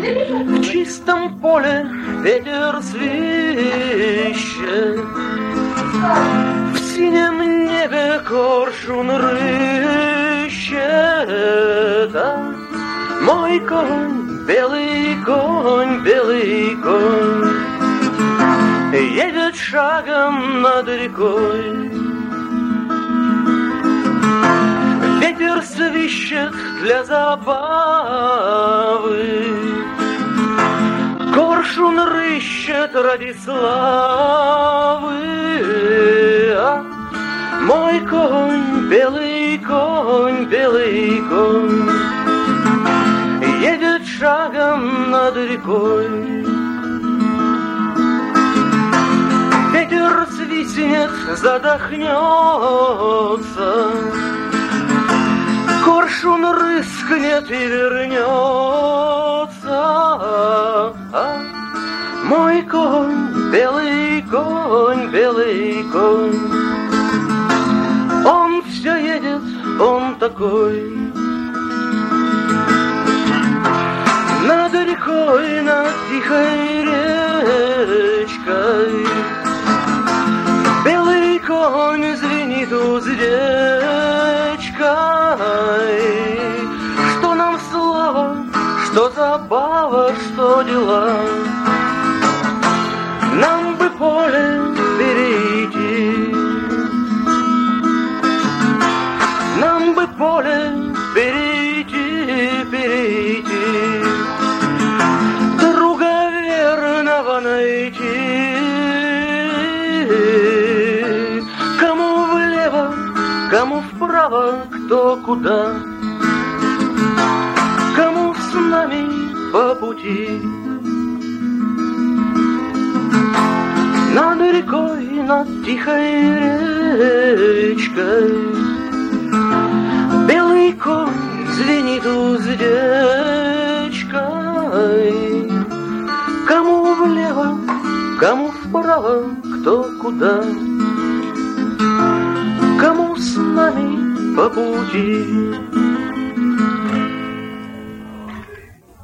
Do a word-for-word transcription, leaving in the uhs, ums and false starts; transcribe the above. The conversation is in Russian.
В чистом поле ветер свищет, в синем небе коршун рыщет, а мой конь, белый конь, белый конь, едет шагом над рекой. Ветер свищет для забавы, коршун рыщет ради славы, а мой конь, белый конь, белый конь, едет шагом над рекой. Ветер свистнет, задохнется, коршун рыскнет и вернется, а мой конь, белый конь, белый конь, он все едет, он такой. Над рекой, над тихой речкой белый конь звенит уздечкой. Что нам слава, что забава, что дела, нам бы поле перейти, нам бы поле перейти, перейти, друга верного найти. Кому влево, кому вправо, кто куда, кому с нами по пути. Над рекой, над тихой речкой белый конь звенит уздечкой. Кому влево, кому вправо, кто куда, кому с нами по пути.